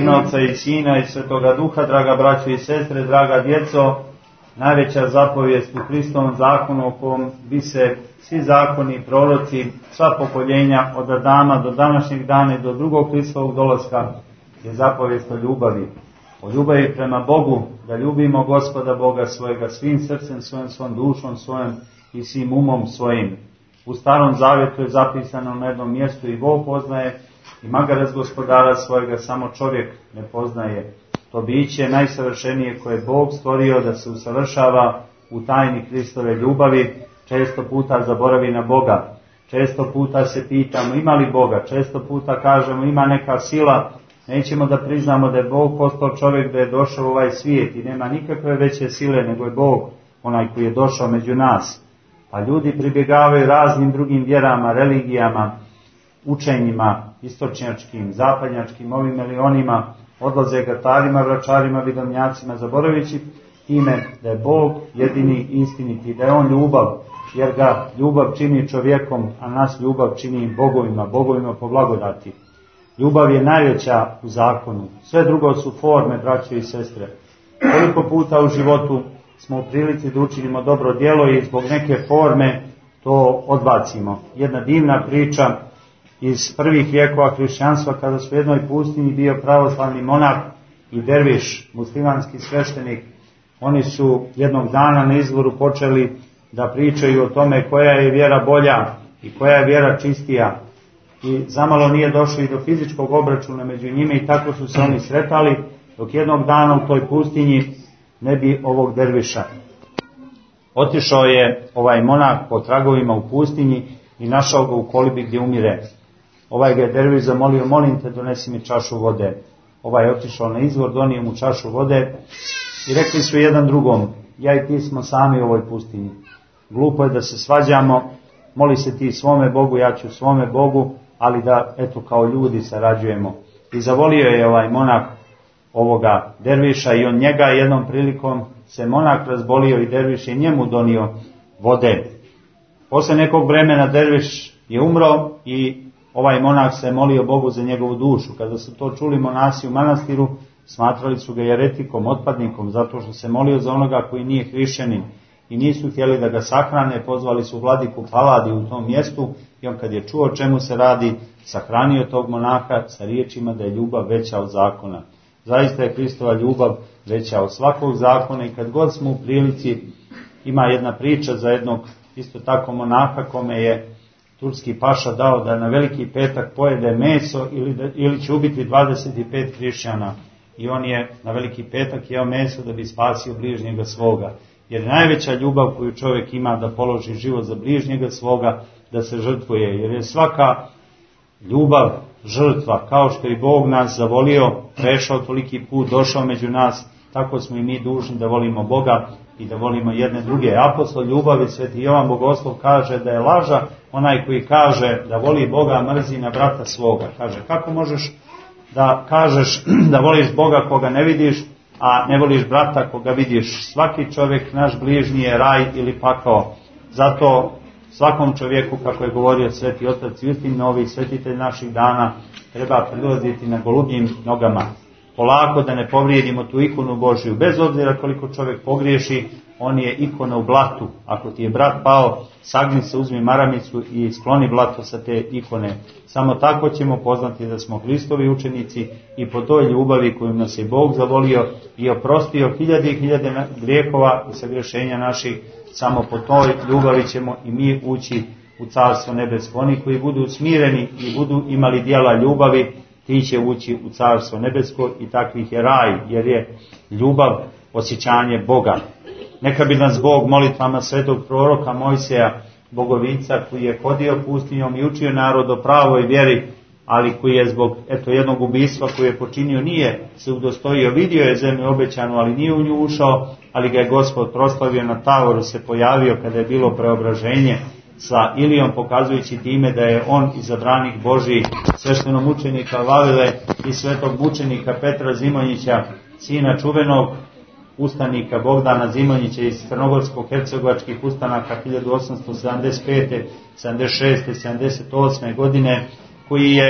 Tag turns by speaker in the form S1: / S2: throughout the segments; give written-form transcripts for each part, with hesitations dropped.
S1: ime Oca i Sina i Svetoga Duha, draga braćo i sestre, draga djeco, najveća zapovijest u Hristovom zakonu o kom bi se svi zakoni i proroci, sva pokoljenja od Adama do današnjeg dana i do drugog Hristovog dolaska je zapovijest o ljubavi. O ljubavi prema Bogu, da ljubimo Gospoda Boga svojega svim srcem svojim, svom dušom svojom i svim umom svojim. U Starom Zavjetu je zapisano na jednom mjestu i Bog poznaje i magaraz gospodara svojega samo čovjek ne poznaje. To biće najsavršenije koje je Bog stvorio da se usavršava u tajni Hristove ljubavi, često puta zaboravi na Boga. Često puta se pitamo ima li Boga, često puta kažemo ima neka sila, nećemo da priznamo da je Bog postao čovjek, da je došao u ovaj svijet i nema nikakve veće sile nego je Bog, onaj koji je došao među nas. Pa ljudi pribjegavaju raznim drugim vjerama, religijama, učenjima, istočnjačkim, zapadnjačkim, ovim ili onima, odlaze gatarima, vračarima, vidomnjacima, zaboravići time da je Bog jedini istiniti, da je On ljubav, jer ga ljubav čini čovjekom, a nas ljubav čini bogovima po blagodati. Ljubav je najveća u zakonu, sve drugo su forme, braćo i sestre. Koliko puta u životu smo u prilici da učinimo dobro djelo i zbog neke forme to odbacimo. Jedna divna priča iz prvih vjekova hrišćanstva, kada su u jednoj pustinji bio pravoslavni monah i derviš, muslimanski sveštenik. Oni su jednog dana na izvoru počeli da pričaju o tome koja je vjera bolja i koja je vjera čistija. I zamalo nije došlo i do fizičkog obračuna među njima i tako su se oni sretali, dok jednog dana u toj pustinji ne bi ovog derviša. Otišao je ovaj monah po tragovima u pustinji i našao ga u kolibi gdje umire. Ovaj ga je derviš zamolio, molim te, donesi mi čašu vode. Ovaj je otišao na izvor, donio mu čašu vode i rekli su jedan drugom, ja i ti smo sami u ovoj pustinji. Glupo je da se svađamo, moli se ti svome Bogu, ja ću svome Bogu, ali da, eto, kao ljudi sarađujemo. I zavolio je ovaj monah ovoga derviša i on njega jednom prilikom se monah razbolio i derviš je njemu donio vode. Posle nekog vremena derviš je umro i ovaj monah se molio Bogu za njegovu dušu. Kada su to čuli monasi u manastiru, smatrali su ga jeretikom, otpadnikom, zato što se molio za onoga koji nije hrišćanin i nisu htjeli da ga sahrane, pozvali su vladiku Paladi u tom mjestu i on kad je čuo čemu se radi, sahranio tog monaha sa riječima da je ljubav veća od zakona. Zaista je Hristova ljubav veća od svakog zakona i kad god smo u prilici, ima jedna priča za jednog isto tako monaha kome je turski paša dao da na Veliki petak pojede meso ili će ubiti 25 hrišćana. I on je na Veliki petak jeo meso da bi spasio bližnjega svoga. Jer najveća ljubav koju čovjek ima da položi život za bližnjega svoga, da se žrtvuje. Jer je svaka ljubav žrtva, kao što je Bog nas zavolio, prešao toliki put, došao među nas, tako smo i mi dužni da volimo Boga i da volimo jedne druge. Apostol ljubavi, Sveti Jovan Bogoslov, kaže da je laža onaj koji kaže da voli Boga, a mrzi na brata svoga. Kaže, kako možeš da kažeš da voliš Boga koga ne vidiš, a ne voliš brata koga vidiš? Svaki čovjek, naš bližnji, je raj ili pakao. Zato svakom čovjeku, kako je govorio Sveti Otac Justin, novi svetitelj naših dana, treba prilaziti na golubljim nogama. Polako, da ne povrijedimo tu ikonu Božju. Bez obzira koliko čovjek pogriješi, on je ikona u blatu. Ako ti je brat pao, sagni se, uzmi maramicu i skloni blato sa te ikone. Samo tako ćemo poznati da smo Hristovi učenici i po toj ljubavi koju nas je Bog zavolio i oprostio hiljade i hiljade grijehova i sagrešenja naših, samo po toj ljubavi ćemo i mi ući u Carstvo nebesko. Oni koji budu smireni i budu imali djela ljubavi, ti će ući u Carstvo nebesko i takvih je raj, jer je ljubav osjećanje Boga. Neka bi nas Bog molitvama svetog proroka Mojsija, bogovica, koji je hodio pustinjom i učio narod o pravoj vjeri, ali koji je zbog jednog ubistva koje je počinio nije se udostojio, vidio je zemlju obećanu, ali nije u nju ušao, ali ga je Gospod proslavio na Tavoru, se pojavio kada je bilo preobraženje sa Ilijom, pokazujući time da je on izabranik Božji, sveštenog mučenika Vavile i svetog mučenika Petra Zimonjića, sina čuvenog ustanika Bogdana Zimonjića iz crnogorsko-hercegovačkih ustanaka 1875. 76. 78. godine, koji je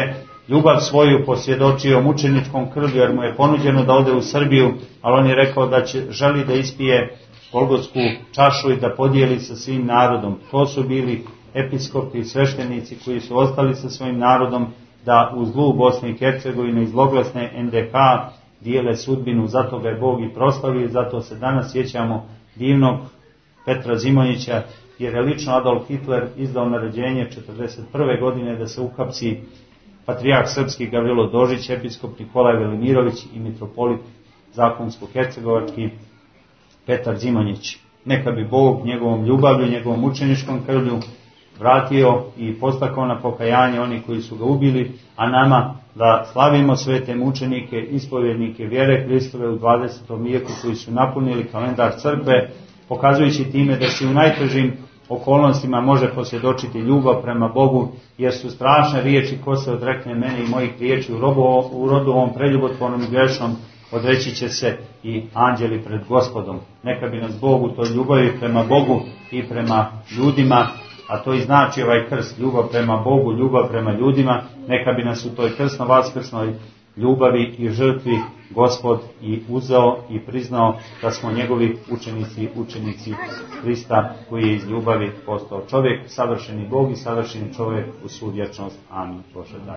S1: ljubav svoju posvjedočio mučeničkom krvlju, jer mu je ponuđeno da ode u Srbiju, ali on je rekao da želi da ispije golgotsku čašu i da podijeli sa svim narodom. To su bili episkopi i sveštenici koji su ostali sa svojim narodom da u zlu Bosne i Hercegovine i zloglasne NDH dijele sudbinu. Zato ga je Bog i proslavio i zato se danas sjećamo divnog Petra Zimonjića, jer je lično Adolf Hitler izdao naređenje 1941. godine da se uhapsi patrijarh srpski Gavrilo Dožić, episkop Nikolaj Velimirović i mitropolit zakonsko-hercegovački Petar Zimonjić. Neka bi Bog njegovom ljubavlju, njegovom učeničkom krvlju vratio i postakao na pokajanje oni koji su ga ubili, a nama da slavimo svete mučenike, ispovjednike vjere Hristove u 20. vijeku koji su napunili kalendar crkve, pokazujući time da se u najtežim okolnostima može posvjedočiti ljubav prema Bogu, jer su strašne riječi: ko se odrekne mene i mojih riječi u rodu ovom preljubotvornom i grešnom, odreći će se i anđeli pred Gospodom. Neka bi nas Bog u toj ljubavi prema Bogu i prema ljudima, a to i znači ovaj krst, ljubav prema Bogu, ljubav prema ljudima, neka bi nas u toj krsno-vaskrsnoj ljubavi i žrtvi Gospod i uzeo i priznao da smo njegovi učenici Hrista koji je iz ljubavi postao čovjek, savršeni Bog i savršeni čovjek u svu vječnost. Amin. Bože daj.